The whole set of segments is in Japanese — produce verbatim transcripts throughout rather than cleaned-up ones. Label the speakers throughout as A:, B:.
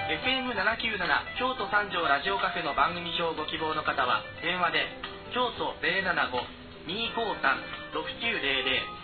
A: エフエムななきゅうなな 京都三条ラジオカフェの番組表をご希望の方は電話で京都 ゼロななご にーごーさん ろくきゅうゼロゼロ。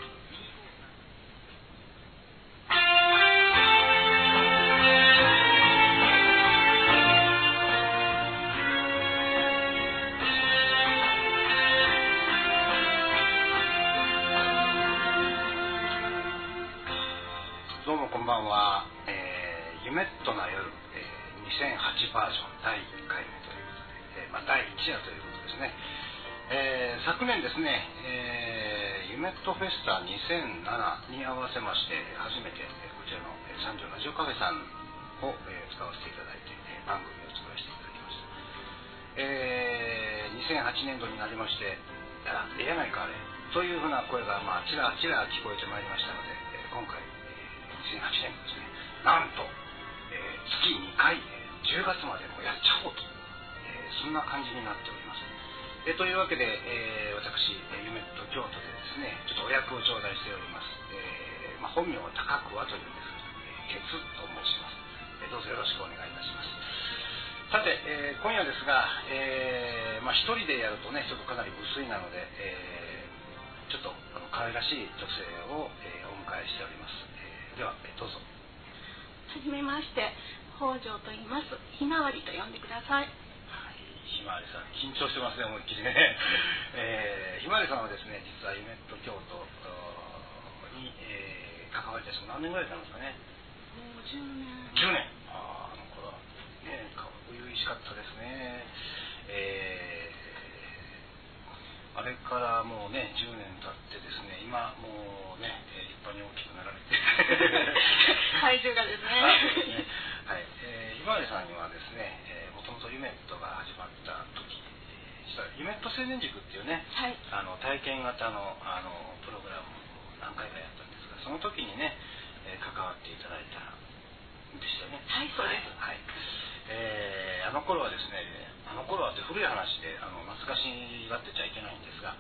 B: どうもこんばんは、えー、夢っとな夜、えー、にせんはちバージョンだいいっかいめということで、えーまあ、だいいち夜ということですね。えー、昨年ですね、えー、夢っとフェスタにせんななに合わせまして初めて、えー、こちらの、えー、三条ラジオカフェさんを、えー、使わせていただいて、えー、番組を作らせていただきました。えー、にせんはちねんどになりまして、あ、ええやないかあれというふうな声が、まあ、ちらちら聞こえてまいりましたので、えー、今回にせんはちねんどですね、なんと、えー、月にかい、じゅうがつまでもやっちゃおうと、えー、そんな感じになっております。えー、というわけで、えー、私、夢っと京都でですね、ちょっとお役を頂戴しております。えーまあ、本名は高桑というんですけど、えー、ケツと申します。えー、どうぞよろしくお願いいたします。さて、えー、今夜ですが、えーまあ、一人でやるとね、ちょっとかなり無粋なので、えー、ちょっとあの可愛らしい女性を、えー、お迎えしております。では、どうぞ。
C: はじめまして、北条と言います。ひまわりと呼んでください。
B: はい、ひまわりさん、緊張してますね、思いっきりね。えー、ひまわりさんはですね、実は夢っと京都に、えー、関わりたして何年ぐらいなんですかね。
C: もうじゅうねん。
B: じゅうねん。ああ、あの頃はね、初々しかったですね。えー、あれからもうね、じゅうねん経ってですね、今もうね、立派に大きくなられて
C: 体重がですね。
B: はい、えー、ひまわりさんにはですね、えー、もともと夢っとが始まった時、実は夢っと青年塾っていうね、
C: はい、
B: あの体験型のあのプログラムを何回かやったんですが、その時にね、えー、関わっていただいたんでしたよね。
C: はい、そうです。
B: はい、はい、えー、あの頃はですね、あの頃はって古い話であの懐かしがってちゃいけないんですが、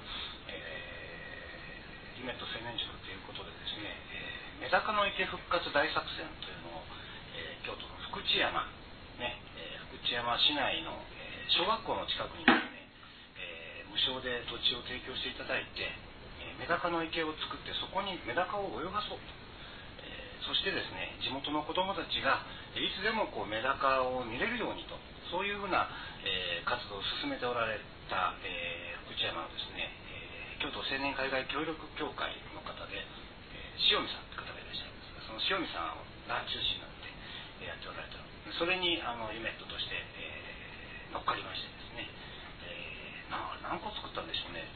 B: えー、夢と青年塾ということでですね、えー、メダカの池復活大作戦というのを、えー、京都の福知山、ね、えー、福知山市内の、えー、小学校の近くにですね、えー、無償で土地を提供していただいて、えー、メダカの池を作ってそこにメダカを泳がそうと、えー、そしてですね、地元の子どもたちがいつでもこうメダカを見れるようにと、そういうふうな、えー、活動を進めておられた、えー、福知山のですね、えー、京都青年海外協力協会の方で、えー、塩見さんって方がいらっしゃるんですが、その塩見さんが中心になって、えー、やっておられた。それにあのユメットとして、えー、乗っかりましてですね、えー、な何個作ったんでしょうね。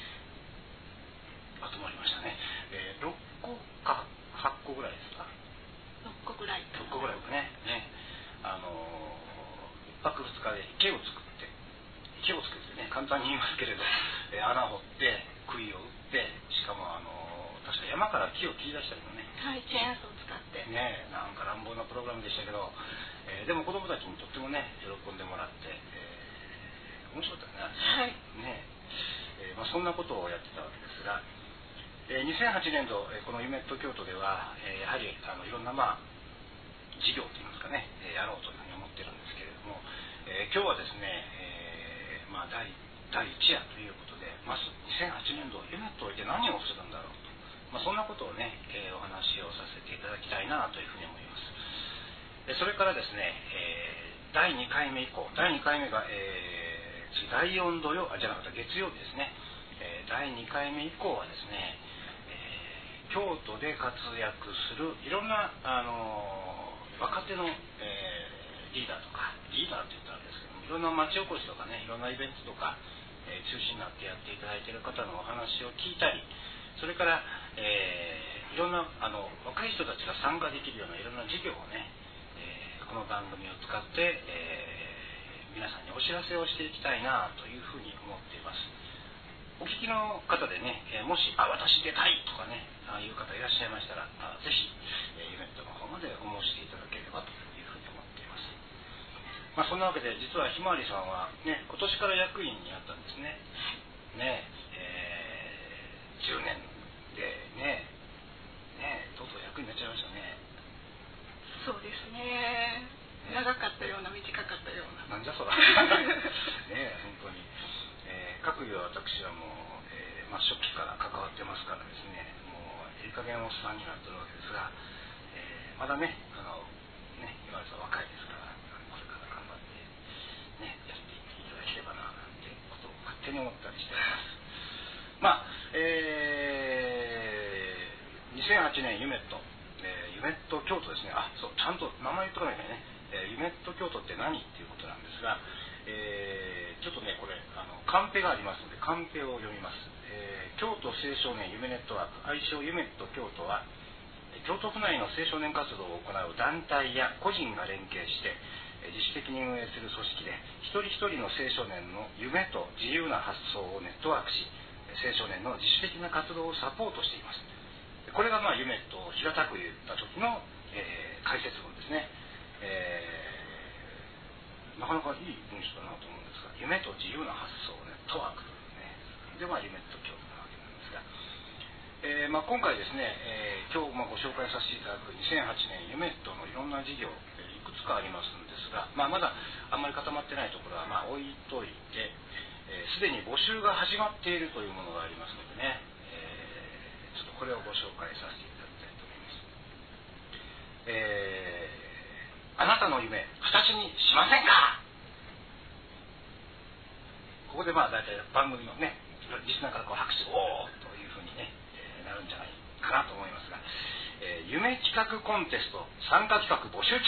B: まとまりましたね。えー、ろっこかはっこぐらいですか。
C: ろっこぐらい。
B: ろっこぐらいかね。ね、あのー、いっぱくふつかで池を作って、池を作ってね、簡単に言いますけれど、えー、穴掘って杭を打って、しかもあのー、確か山から木を切り出したりもね。
C: はい、チェーンソーを使って。
B: ね、なんか乱暴なプログラムでしたけど、えー、でも子供たちにとってもね、喜んでもらって、えー、面白かったね。
C: はい。
B: ね、えー、まあそんなことをやってたわけですが。えー、にせんはちねんど、えー、この夢っと京都では、えー、やはりあのいろんな、まあ、事業といいますかね、えー、やろうというふうに思ってるんですけれども、えー、今日はですね、えーまあ、第, 第いち夜ということで、まずにせんはちねんど夢っといて何をするんだろうと、まあ、そんなことをね、えー、お話をさせていただきたいなというふうに思います。それからですね、えー、だいにかいめ以降、だいにかいめが、えー、だいよん土曜あじゃなかった月曜日ですね、えー、だいにかいめ以降はですね、京都で活躍するいろんな、あのー、若手の、えー、リーダーとかリーダーって言ったらですけども、いろんな町おこしとかね、いろんなイベントとか、えー、中心になってやっていただいている方のお話を聞いたり、それから、えー、いろんなあの若い人たちが参加できるようないろんな事業をね、えー、この番組を使って、えー、皆さんにお知らせをしていきたいなというふうに思っています。お聞きの方でね、えー、もしあ私出たいとかね、ああいう方いらっしゃいましたら、あぜひ、えー、ユメットの方までお申し出いただければというふうに思っています。まあそんなわけで、実はひまわりさんはね、今年から役員になったんですね。ねえ、えー、じゅうねんでね、ねとうとう役員になっちゃいましたね。
C: そうですね。 長かったような短かったような。
B: なんじゃそらねえ本当に、えー、各位は私はもう、えーまあ、初期から関わってますからですね、もういい加減おっさんになってるわけですが、えー、まだねあのね今は若いですからこれから頑張ってねやっていっていただければななんてことを勝手に思ったりしております。まあえー、にせんはちねんユメット、えー、ユメット京都ですね。あ、そうちゃんと名前言っとかなきゃね。えー、ユメット京都って何っていうことなんですが、えー、ちょっとねこれあのカンペがありますのでカンペを読みます。えー、京都青少年夢ネットワーク愛称ユメット京都は京都府内の青少年活動を行う団体や個人が連携して自主的に運営する組織で一人一人の青少年の夢と自由な発想をネットワークし青少年の自主的な活動をサポートしています。これがまあユメットを平たく言った時の、えー、解説文ですね。えー、なかなかいい文章だなと思うんですが、夢と自由な発想ネットワークというね、でまあユメット京都なわけなんですが、えーまあ、今回ですね、えー、今日まあご紹介させていただくにせんはちねんユメットのいろんな事業、えー、いくつかありますんですが、まあ、まだあんまり固まってないところはまあ置いといて、すで、えー、に募集が始まっているというものがありますのでね、えー、ちょっとこれをご紹介させていただきたいと思います。えー、あなたの夢形にしませんか。ここでまあ大体番組のねリスナーからこう拍手おーというふうにね、えー、なるんじゃないかなと思いますが、えー、夢企画コンテスト参加企画募集中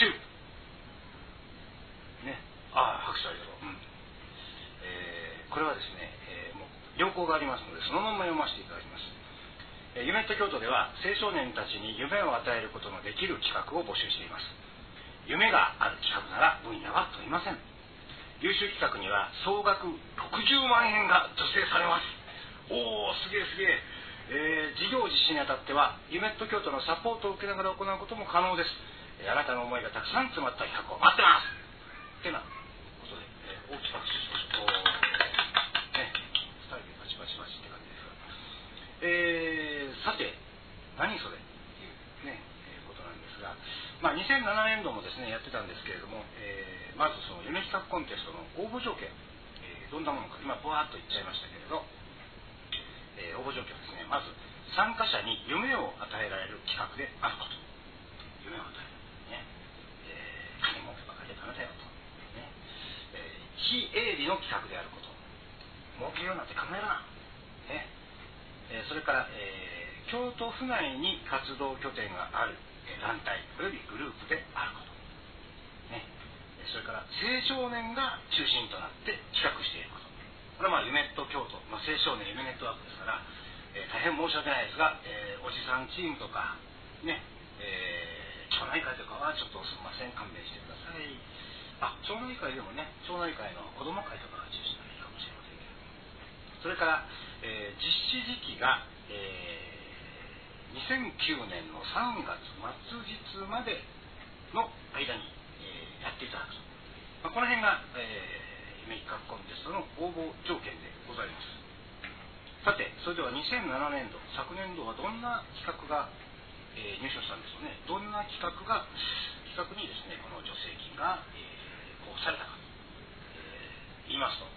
B: ね。ああ拍手ありがとう、うんえー、これはですね、えー、もう要項がありますのでそのまま読ませていただきます。ユメット京都では青少年たちに夢を与えることのできる企画を募集しています。夢がある企画なら分野は問いません。優秀企画には総額ろくじゅうまんえんが助成されます。おおすげえすげええー、事業実施にあたってはユメット京都のサポートを受けながら行うことも可能です。えー、あなたの思いがたくさん詰まった企画を待ってますってなことで、えー、大きく拍手しましょう。ね、ふたりでバチバチバチって感じですが、えー、さて何それっていうね、えー、ことなんですが、まあ、にせんななねんどもですねやってたんですけれども、えー、まずその夢企画コンテストの応募条件、えー、どんなものか今ぼわっと言っちゃいましたけれど、えー、応募条件はですね、まず参加者に夢を与えられる企画であること、夢を与えるね、えー、金儲けばかりでダメだよと、ねえー、非営利の企画であること、儲けようなんて考えるな、ねえー、それから、えー、京都府内に活動拠点がある団体およびグループであること、ね、それから青少年が中心となって企画していること、これはまあユメット京都、まあ、青少年夢ネットワークですから、えー、大変申し訳ないですが、えー、おじさんチームとかね、えー、町内会とかはちょっとすみません勘弁してください。あ、町内会でもね、町内会の子ども会とかが中心がいいかもしれませんけど、それから、えー、実施時期が、えーにせんきゅうねんのさんがつ末日までの間に、えー、やっていただくと、まあ、この辺が、えー、夢企画コンテストの応募条件でございます。さてそれではにせんななねんど昨年度はどんな企画が、えー、入賞したんでしょうね。どんな企画が企画にですねこの助成金が、えー、交付されたかと、えー、言いますと、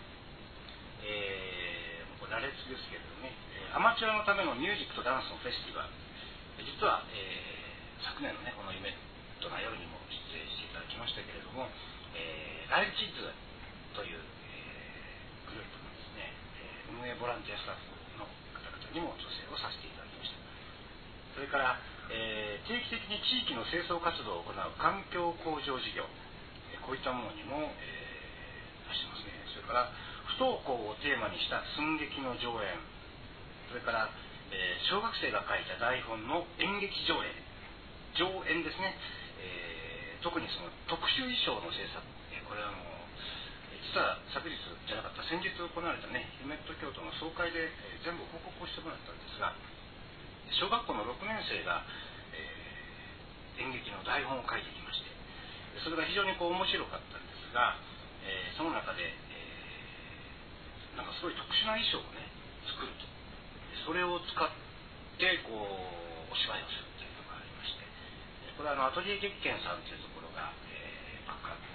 B: えー、これ羅列ですけれどね、アマチュアのためのミュージックとダンスのフェスティバル、実は、えー、昨年のねこのユメットな夜にも出演していただきましたけれども、えー、ライブキッズという、えー、グループのですね、えー、運営ボランティアスタッフの方々にも助成をさせていただきました。それから、えー、定期的に地域の清掃活動を行う環境向上事業、えー、こういったものにも、えー、出してますね。それから不登校をテーマにした寸劇の上演、それから、えー、小学生が書いた台本の演劇上映上演ですね、えー、特にその特殊衣装の制作、えー、これはもう実は昨日じゃなかった先日行われたねユメット京都の総会で、えー、全部報告をしてもらったんですが、小学校のろくねん生が、えー、演劇の台本を書いてきまして、それが非常にこう面白かったんですが、えー、その中で、えー、なんかすごい特殊な衣装をね作ると、それを使ってこうお芝居をするというのがありまして、これはあのアトリエ劇研さんというところが、えー、バックアッ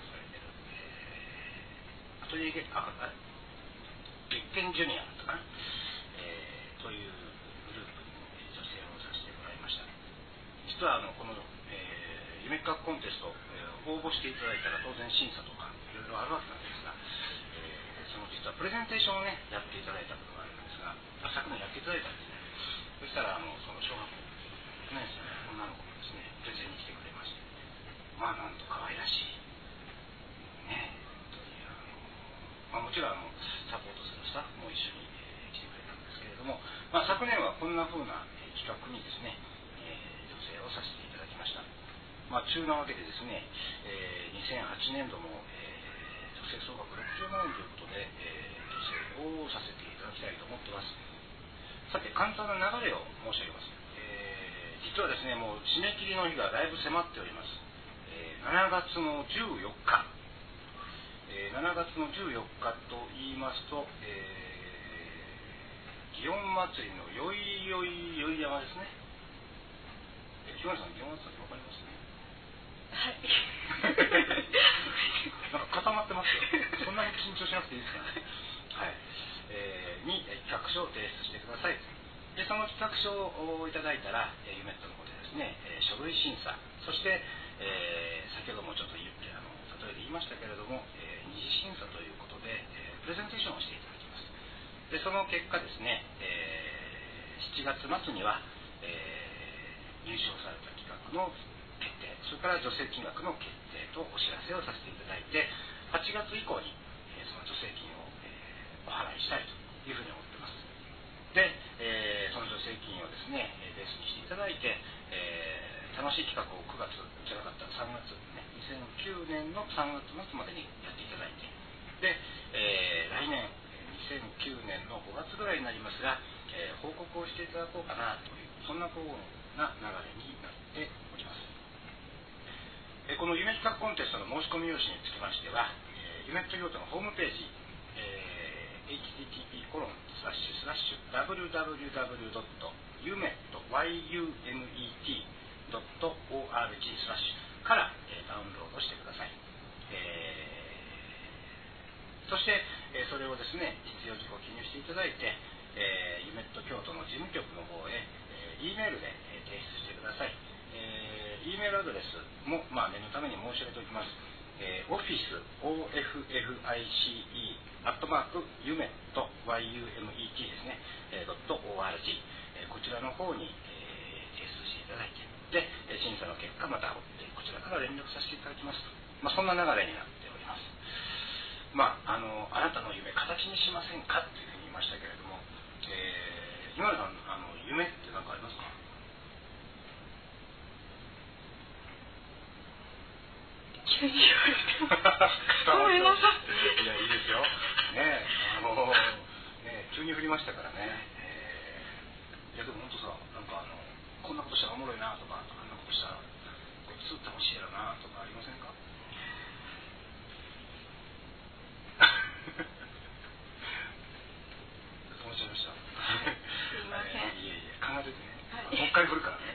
B: トリエ月ああ月見ジュニアだったかな、えー、というグループに女性をさせてもらいました。実はあのこの、えー、夢企画コンテスト、えー、応募していただいたら当然審査とかいろいろあるわけなんですが、えー、その実はプレゼンテーションをねやっていただいたことがあるんですが、昨年やっていただいたんですね。そしたらあのその小学校いちねん生の女の子がですねプレゼンに来てくれまして、まあなんと可愛らしいねというあの、まあ、もちろんあのサポートするスタッフも一緒に、えー、来てくれたんですけれども、まあ、昨年はこんな風な、えー、企画にですね、えー、女性をさせていただきました。まあ中なわけでですね、えー、にせんはちねんども、えー、女性総額ろくじゅうまんえんということで、えー、女性をさせていただきたいと思ってます。さて簡単な流れを申し上げます。えー、実はですねもう締め切りの日がだいぶ迫っております。えー、しちがつのじゅうよっか、えー、しちがつのじゅうよっかと言いますと、えー、祇園祭のよいよいよい山ですね。えー、木村さん祇園祭わかりますね。
C: はい。
B: なんか固まってますよ。そんなに緊張しなくていいですかね。はい。えー、に企画書を提出してください。でその企画書をいただいたら、えー、ユメットの方でですね、えー、書類審査、そして、えー、先ほどもちょっと言ってあの例えで言いましたけれども、えー、二次審査ということで、えー、プレゼンテーションをしていただきます。でその結果ですね、えー、しちがつ末には、えー、入賞された企画の決定、それから助成金額の決定とお知らせをさせていただいて、はちがつ以降に、えー、その助成金を、えー、お払いしたいというふうに思っています。で、えー、その助成金をですねベースにしていただいて、えー、楽しい企画をくがつじゃなかったさんがつ、ね、にせんきゅうねんのさんがつ末までにやっていただいて、で、えー、来年にせんきゅうねんのごがつぐらいになりますが、えー、報告をしていただこうかなというそんなふうな流れになっております。えー、この夢企画コンテストの申し込み用紙につきましては、えー、夢と京都のホームページ、えー、エイチティーティーピーコロンスラッシュスラッシュダブリューダブリューダブリュードットユメットワイユーエムイーティードットオーアールジースラッシュから、えー、ダウンロードしてください。えー、そして、えー、それをですね必要事項を記入していただいて、えー、ユメット京都の事務局の方へ、えー、E メールで、えー、提出してください。えー、E メールアドレスも、まあ、念のために申し上げておきます。えー、オフィス オーエフエフアイシーイー アットマークユメット ワイユーエムイーティー ですね、えー、ドット オーアールジー、えー、こちらの方に、えー、提出していただいて、で審査の結果またこちらから連絡させていただきますと、まあ、そんな流れになっております。まああのあなたの夢形にしませんかっていうふうに言いましたけれども、えー、今田さんあの夢って何かありますか？
C: 急に言われてごめんなさい。
B: いやいいですよね。あのね急に振りましたからね、えー、いやでも本当さ、なんかあのこんなことしたらおもろいなとか、あんなことしたらこいつ楽しいやろなとかありませんか？止めちゃいました。
C: すいません。
B: いえいえ考えててね、
C: はい、
B: もう一回振るからね。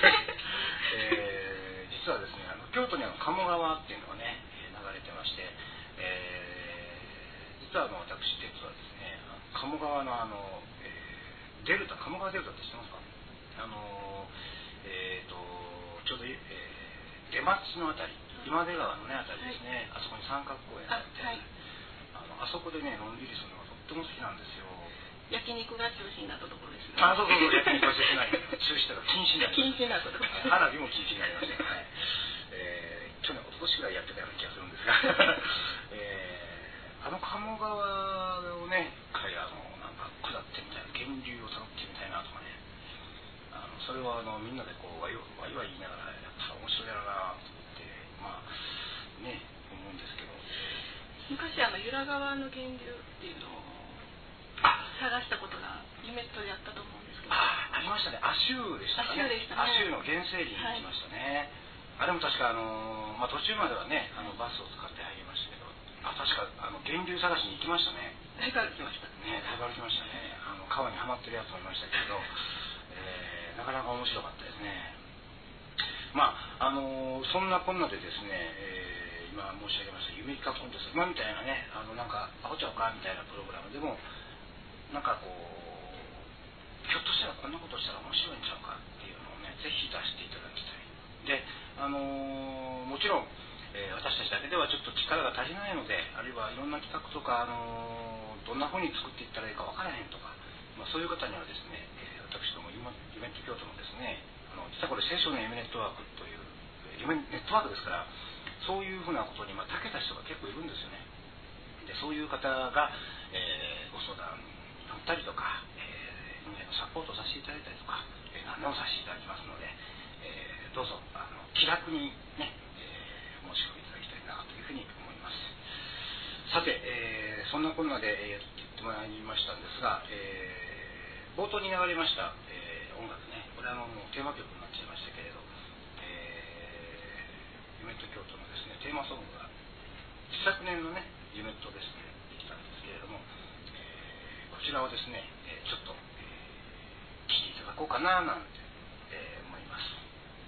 B: えー、実はですねあの京都にあの鴨川っていうのがね流れてまして、えー、実はあの私鉄はですね鴨川のあの、えー、デルタ鴨川デルタって知ってますか？あのえーとちょうど、えー、出町のあたり今出川のねあたりですね、はい、あそこに三角公園があって、あ、はい、あのあそこでねのんびりするのがとっても好きなんですよ。
C: 焼肉が中止になったところですね。
B: あ、そうそうそう、焼肉が中止になり中止とか禁止になり
C: 禁止になったところ。
B: 花火も禁止になりましたね。えー、去年一昨年ぐらいやってたような気がするんですが、えー、あの鴨川をね、彼あのなんか下ってみたいな、源流をたどってみたいなとかね、あのそれはあのみんなでこうワイワイワイ言いながらやっぱ面白いやろなと思ってまあね思うんですけど、
C: 昔あの由良川の源流っていうのを探したことが夢とやったと思うんですけど、
B: あありましたね。足湯でしたね。足湯の原生林に行きましたね、はい、あれも確かあの、まあ、途中まではねあのバスを使って入りましたけど、あ確かあの源流探しに行きましたね。
C: だいぶ歩きました
B: ね。だいぶ歩きましたね。あの川にはまってるやつもいましたけど、えー、なかなか面白かったですね。まああのそんなこんなでですね、えー、 今申し上げました夢企画コンテスト、今みたいなね、あのなんかアホちゃうかみたいなプログラムでもなんかこうひょっとしたらこんなことしたら面白いんちゃうかっていうのをねぜひ出していただきたい。で、あのー、もちろん、えー、私たちだけではちょっと力が足りないので、あるいはいろんな企画とか、あのー、どんなふうに作っていったらいいか分からへんとか、まあ、そういう方にはですね、えー、私ども夢夢ット京都のですね、あの実はこれ青少年夢ネットワークという夢ネットワークですから、そういうふうなことにまあ長けた人が結構いるんですよね。でそういう方が、えー、ご相談に乗ったりとか、えー、運営のサポートをさせていただいたりとか、えー、何でもさせていただきますので、えー、どうぞあの気楽にね、えー、申し込みいただきたいなというふうに思います。さて、えー、そんなこんなで、えー、言ってもらいましたんですが、えー、冒頭に流れました、えー、音楽ね、これはあのもうテーマ曲になっちゃいましたけれど、夢ット京都のですねテーマソングが一昨年のね夢ットですねできたんですけれども、えー、こちらをですね、えー、ちょっと、えー、聴いていただこうかななんて、えー、思います。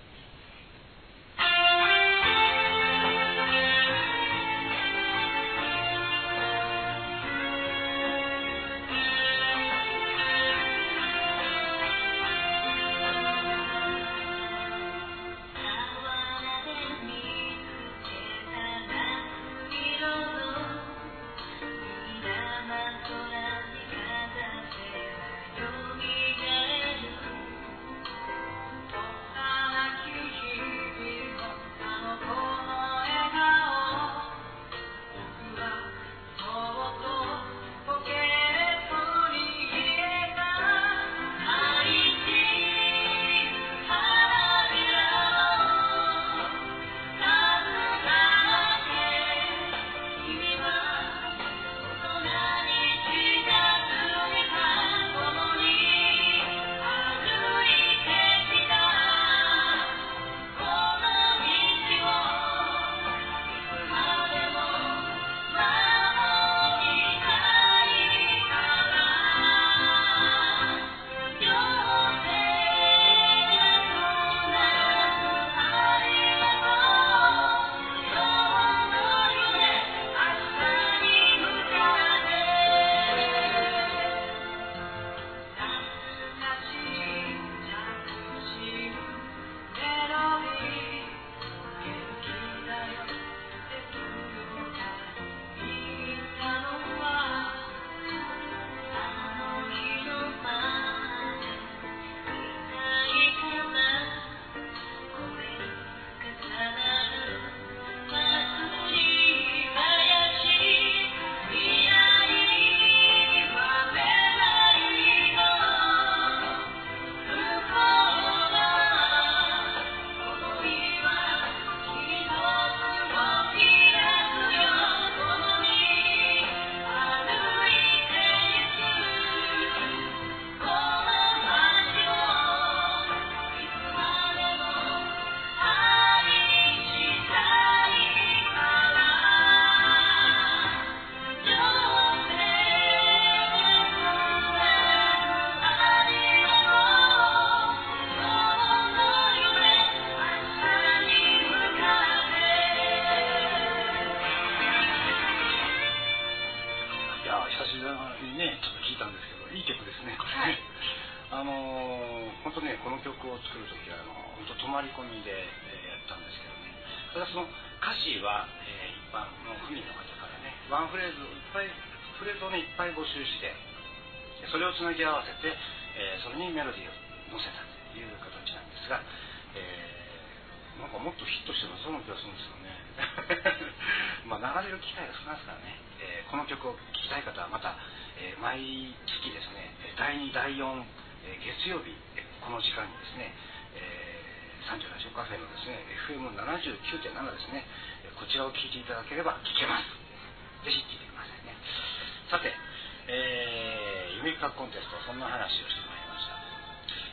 B: つなぎ合わせて、えー、それにメロディーを乗せたという形なんですが、えー、なんかもっとヒットしてもそうな気がするんですよねまあ流れる機会が少ないですからね、えー、この曲を聴きたい方はまた、えー、毎月ですねだいにだいよん、えー、月曜日この時間にですね、えー、三条ラジオカフェのですね エフエムななじゅうきゅうてんなな ですね、こちらを聴いていただければ聴けます。ぜひ聴いてくださいね。さて、えー、夢企画コンテスト、そんな話をしてまいりました。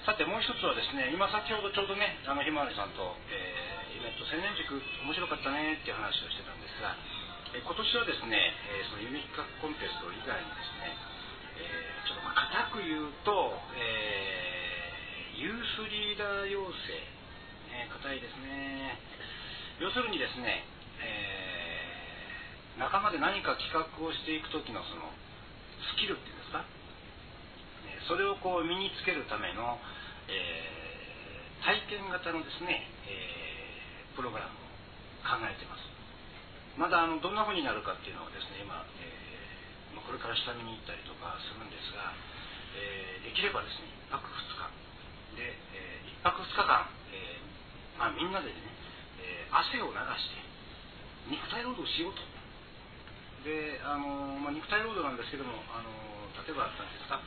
B: さてもう一つはですね、今先ほどちょうどねあのひまわりさんと、えー、イベント青年塾面白かったねっていう話をしてたんですが、えー、今年はですね、えー、その夢企画コンテスト以外にですね、えー、ちょっとまあ固く言うと、えー、ユースリーダー養成、えー、固いですね。要するにですね、えー仲間で何か企画をしていく時のそのスキルっていうんですか、それをこう身につけるための、えー、体験型のですね、えー、プログラムを考えています。まだあのどんな風になるかっていうのをですね、今、えー、これから下見に行ったりとかするんですが、えー、できればですねいっぱくふつかで、えー、いっぱくふつかかん、えーまあ、みんなでね、えー、汗を流して肉体労働をしようと。であの、まあ、肉体労働なんですけども、あの例えば何ですか、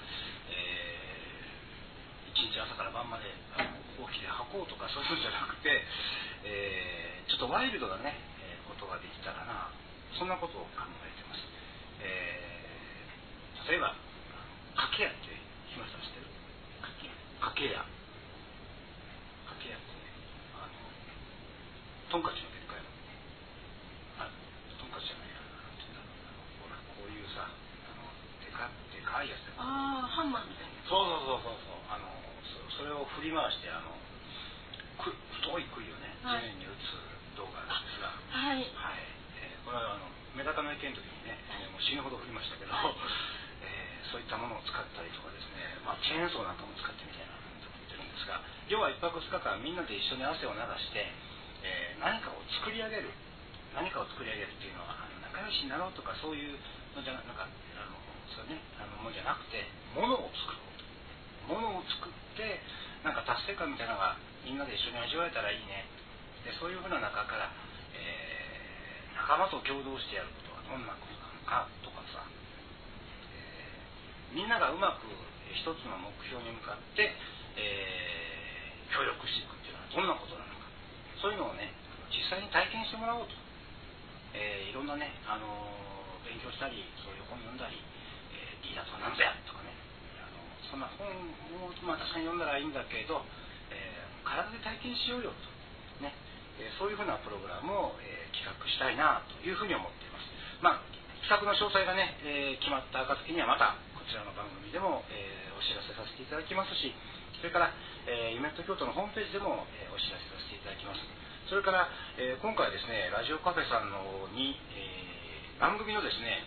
B: えー、一日朝から晩まで起きて吐こうとかそういうのじゃなくて、えー、ちょっとワイルドなねことができたらな、そんなことを考えてます。えー、例えばかけやってひまさん知ってる？かけやかけやかけやってね、あのトンカチのでっかいの、あトンカチじゃないや、なんていうんだろう、ほらこういうさ、あのでかでかいやつで、
C: ああハンマーみたいな。
B: そうそうそうそうそう、あの そ, それを振り回してあのく太い杭をね地面に打つ動画なんですが、
C: はい、
B: はいこれはあのメダカの池の時にね、もう死ぬほど振りましたけど、はいえー、そういったものを使ったりとかですね、まあ、チェーンソーなんかも使ってみたいなと思ってるんですが、要はいっぱくふつかかんみんなで一緒に汗を流して、えー、何かを作り上げる何かを作り上げるっていうのはあの仲良しになろうとかそういうのじゃなんかあのそうねあのものじゃなくて、ものを作ろうと、ものを作ってなんか達成感みたいなのがみんなで一緒に味わえたらいいね。でそういうふうな中から、えー仲間と共同してやることはどんなことなのかとかさ、えー、みんながうまく一つの目標に向かって、えー、協力していくっていうのはどんなことなのか、そういうのをね実際に体験してもらおうと、えー、いろんなね、あのー、勉強したりそういう本読んだり、えー、リーダーとは何ぞやとかね、あのそんな本を、まあ、確かに読んだらいいんだけど、えー、体で体験しようよとね、そういうふうなプログラムを、えー、企画したいなというふうに思っています。まあ、企画の詳細がね、えー、決まった暁にはまたこちらの番組でも、えー、お知らせさせていただきますし、それから、えー、ユメット京都のホームページでも、えー、お知らせさせていただきます。それから、えー、今回ですね、ラジオカフェさんの方に、えー、番組のですね、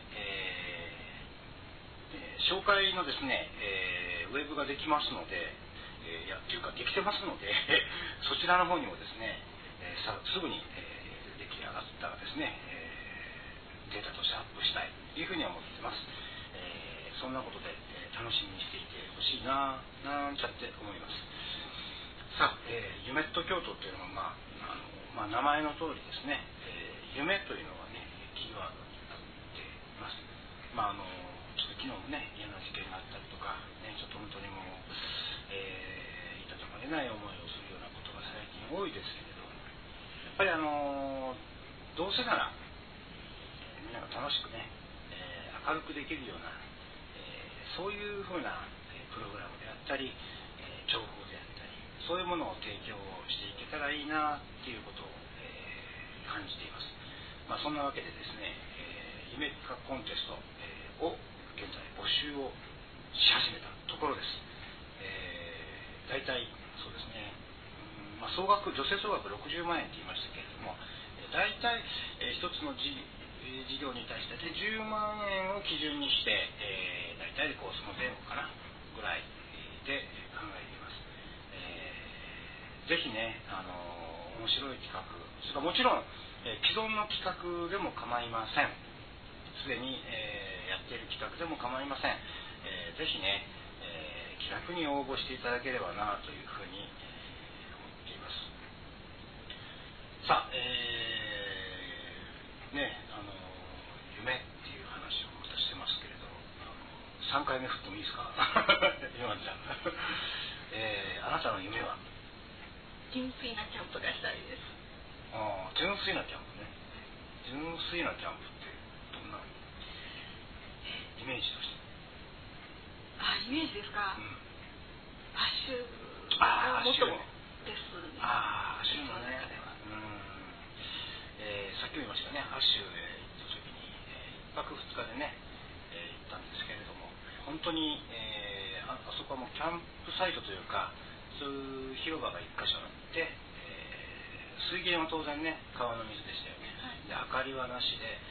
B: えーえー、紹介のですね、えー、ウェブができますので、えー、いやっていうかできてますのでそちらの方にもですね、えー、さすぐに、えー、出来上がったらですね、えー、データとしてアップしたいというふうに思ってます。えー、そんなことで、えー、楽しみにしていてほしいななんちゃって思います。さあ、えー、ユメット京都というのは、まああのまあ、名前の通りですね、えー、夢というのはねキーワードになっています。まああのちょっと昨日もね嫌な事件があったりとか、ね、ちょっと本当にもう、えー、いたたまれない思いをするようなことが最近多いですけれど、やっぱりあのどうせなら、えー、みんなが楽しくね、えー、明るくできるような、えー、そういうふうな、えー、プログラムであったり、えー、情報であったり、そういうものを提供していけたらいいなっていうことを、えー、感じています。まあ、そんなわけでですね、えー、夢企画コンテスト、えー、を現在募集をし始めたところです。えー、大体そうですね、うんまあ、総額助成総額ろくじゅうまんえんと言いましたけれども、えー、大体、えー、一つの事業に対してじゅうまんえんを基準にして、えー、大体こうその前後かなぐらいで考えています。えー、ぜひね、あのー、面白い企画、それからもちろん、えー、既存の企画でも構いません。すでに、えー、やっている企画でも構いません。えー、ぜひね、えー、気楽に応募していただければなというふうに、えー、思っています。さあ、えー、ね、あの夢っていう話をまたしてますけれど、あのさんかいめ振ってもいいですか今ちゃん、えー、あなたの夢は？
C: 純粋なキャンプがしたいです。
B: ああ、純粋なキャンプね。純粋なキャンプってどんなイメージとして？
C: あ、イメージですか。うん、アッシュ
B: あー
C: 元ですね。
B: ああ、アッシュのね。うん、えー、さっきも言いましたね、アッシュへ行った時に、えー、いっぱくふつかでね、えー、行ったんですけれども、本当に、えー、あ, あそこはもうキャンプサイトというか、そういう広場がいっかしょあって、えー、水源は当然ね川の水でしたよね。はい、で明かりはなしで、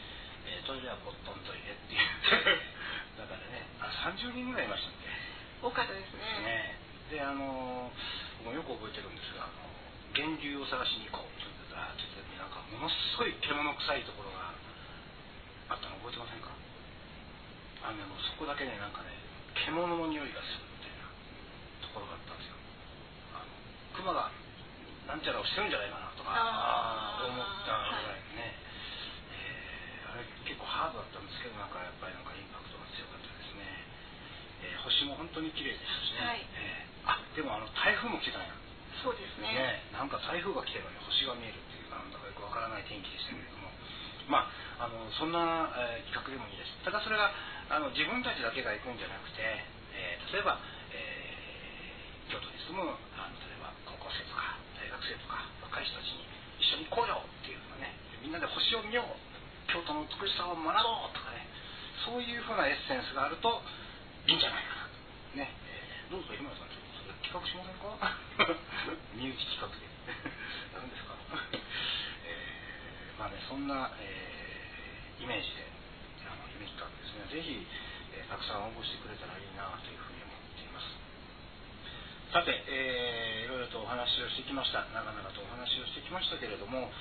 B: えー、トイレはポットントイレっていうだからね、あさんじゅうにんぐらいいましたっけ。
C: 多かったですね。
B: ねであの僕もよく覚えてるんですが、あの源流を探しに行こうと言ってた時になんかものすごい獣臭いところがあったの覚えてませんか。あのね、もうそこだけねなんかね獣の匂いがするみたいなところがあったんですよ。あの熊がなんちゃらをしてるんじゃないかなとか思ったぐらいね、えー、あれ結構ハードだったんですけど、なんかやっぱりなんかインパクトが強かったですね。えー、星も本当に綺麗でしたしね、はいえー、あでもあの台風も来てたんや。
C: そうですね。
B: ねなんか台風が来てるのに星が見えるっていうなんだかよくわからない天気でしたけれども、まあ、あのそんな、えー、企画でもいいです。ただそれがあの自分たちだけが行くんじゃなくて、えー、例えば、えー、京都に住むあの例えば高校生とか大学生とか若い人たちに一緒に行こうよっていうのね、みんなで星を見よう、京都の美しさを学ぼうとかね、そういうふうなエッセンスがあるといいんじゃないかなとね、えー、どうぞ日村さんちょっとそれ企画しませんか身内企画で何ですかえー、まあねそんな、えー、イメージであのイメージ企画ですね、ぜひ、えー、たくさん応募してくれたらいいなというふうに思っています。さて、えー、いろいろとお話をしてきました。長々とお話をしてきましたけれども、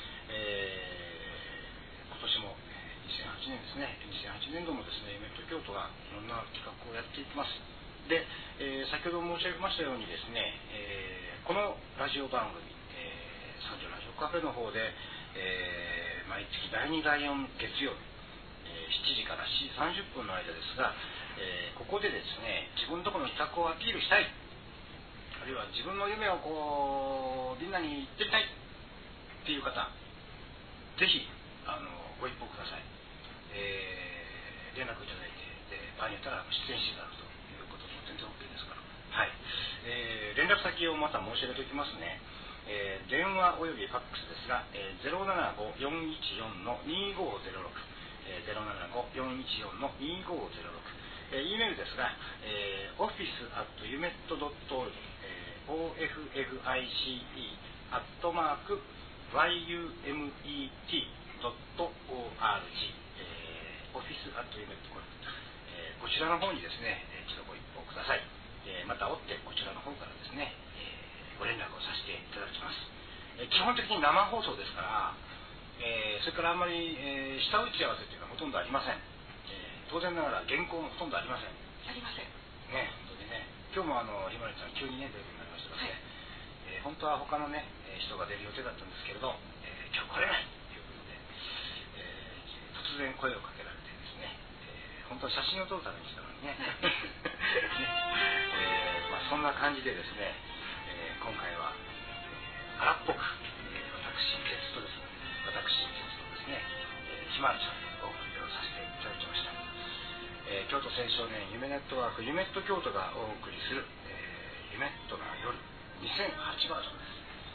B: えー、今年もにせんはちねんですね、にせんはちねんどもですね、夢と京都がいろんな企画をやっていきます。で、えー、先ほど申し上げましたようにですね、えー、このラジオ番組、えー、三条ラジオカフェの方で、えー、毎月だいにだいよん月曜日、えー、しちじからしちじさんじゅっぷんの間ですが、えー、ここでですね、自分のところの企画をアピールしたい、あるいは自分の夢をこうみんなに言ってみたいっていう方、ぜひあのご一報ください。えー、連絡いただいて、で場合によったら出演していただくということも全然 OK ですから、はい、えー、連絡先をまた申し上げておきますね。えー、電話およびファックスですが、えー、ゼロななご よんいちよん にごゼロろく、えー、ゼロななご よんいちよん にごゼロろく、えー、E メールですが、えー、オフィス アット ユメット ドット オールジ、えー、オーエフエフアイシーイー アットマーク ワイユーエムイーティー ドット オーアールジ、えー、オフィス アット ユメット こちらの方にですね、一度ご一報ください。えー、また追ってこちらの方からですね、えー、ご連絡をさせていただきます。えー、基本的に生放送ですから、えー、それからあんまり、えー、下打ち合わせというのはほとんどありません。えー、当然ながら原稿もほとんどありません。
C: ありません。
B: ね、本当にね。今日もあのひまりさん急にね出るようになりましたので、はい、えー、本当は他のね人が出る予定だったんですけれど、えー、今日来れないということで、えー、突然声をかけられてですね、えー、本当は写真を撮るためにしたのにね。ねえーまあ、そんな感じでですね、えー、今回は、えー、荒っぽく、えー、私鉄とですね、私鉄とですね、えー、ひまわりさんにお送りをさせていただきました。えー、京都青少年夢ネットワーク、夢っと京都がお送りする、えー、夢っとな夜にせんはちバージョンです。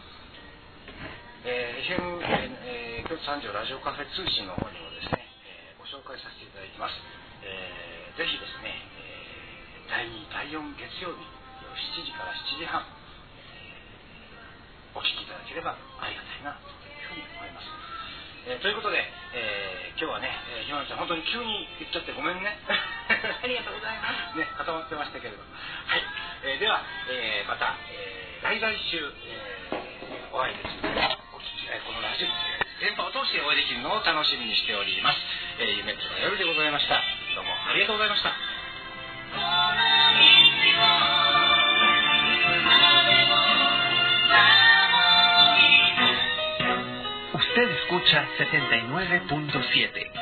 B: えー、エフエム、えー、京都三条ラジオカフェ通信の方にもですね、えー、ご紹介させていただきます。えー、ぜひですね、えー、だいに、だいよん月曜日しちじからしちじはん、えー、お聞きいただければありがたいなというふうに思います。えー、ということで、えー、今日はね、えー、ひまわりちゃん本当に急に言っちゃってごめんね。
C: ありがとうございます。
B: ね、固まってましたけれども、はい、えー、では、えー、また、えー、来来週、えー、お会いできる、お聞き、えー、このラジオ、えー、電波を通してお会いできるのを楽しみにしております。えー、夢っとの夜でございました。どうもありがとうございました。
D: Usted escucha setenta y nueve punto siete.